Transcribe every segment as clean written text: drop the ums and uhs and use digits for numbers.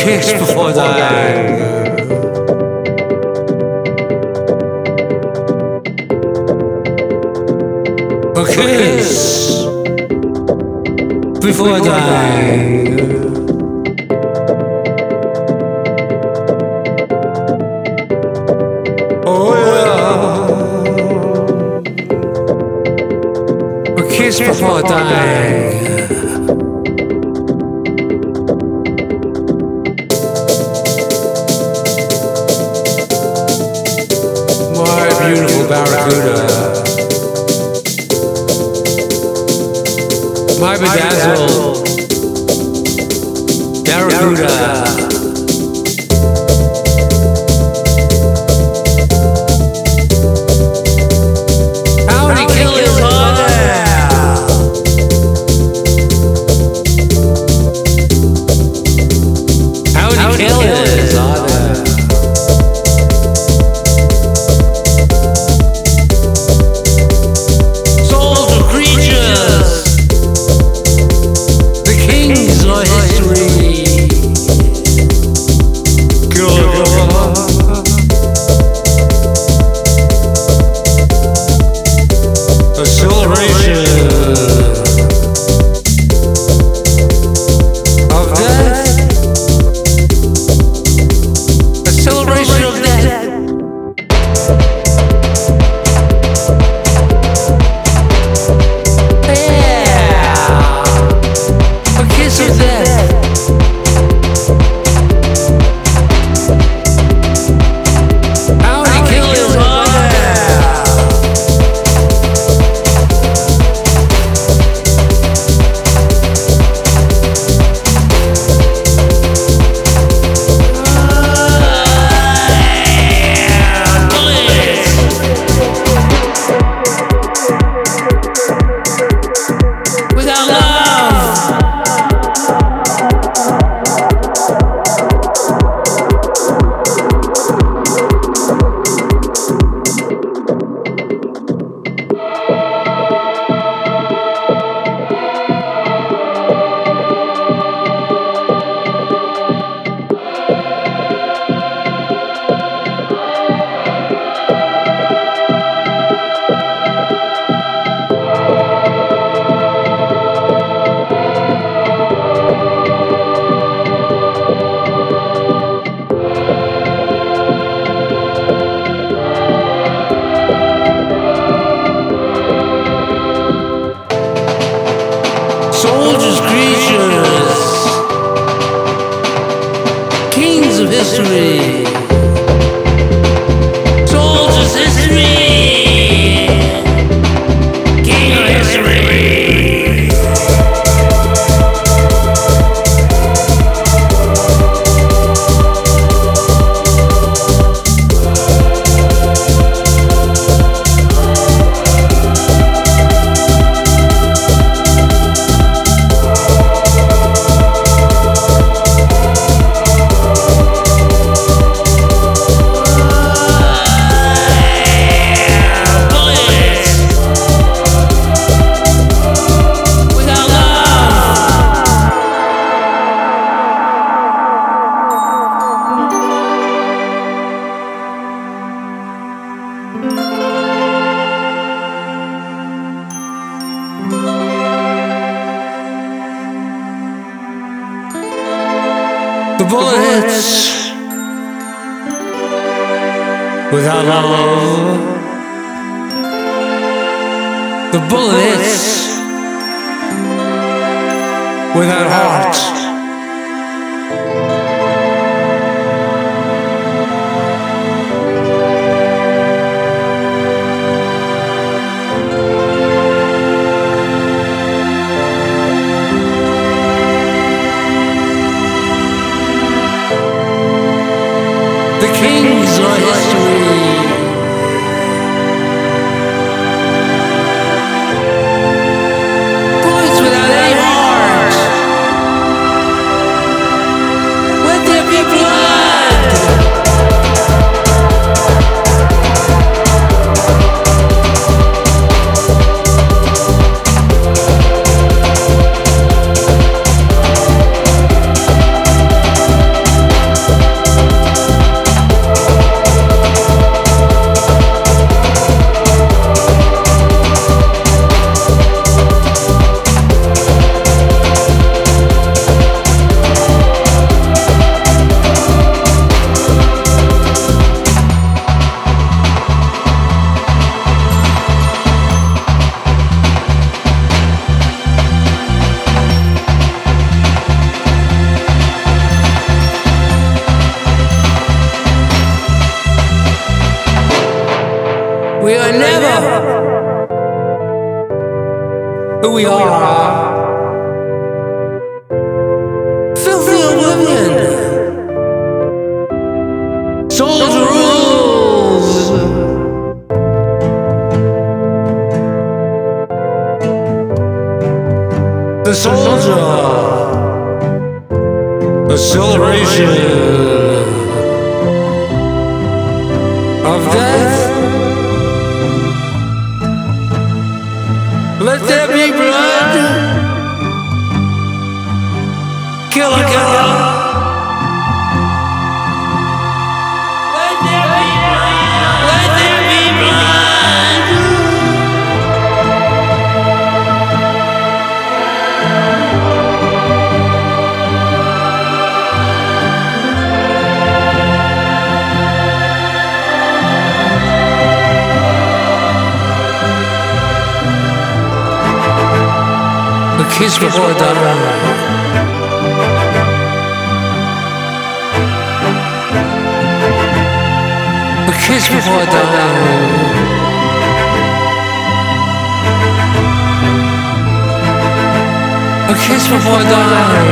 kiss before dying. A kiss before dying. Oh yeah. A kiss before dying. My beautiful barracuda. My bedazzled barracuda. How many killers are there? How many killers are there? Souls of creatures. The kings of history. Acceleration of death. Acceleration of death. Yeah. A kiss of death. How many killers are there? Without love. Soldiers, creatures, kings of history. Soldiers, history, king of history. The bullet hits without love. The bullet hits without heart. The kings of history. Bullets without any heart. who we are. Filthy oblivion. Souls rules. The soldier. A celebration of death. Let there be blood. Killer, killer. Let there be blood. Let there be blood. A kiss before dawn. A kiss before dawn. A kiss before dawn.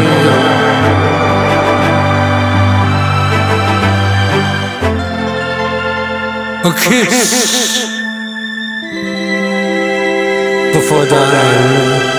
A kiss before dawn.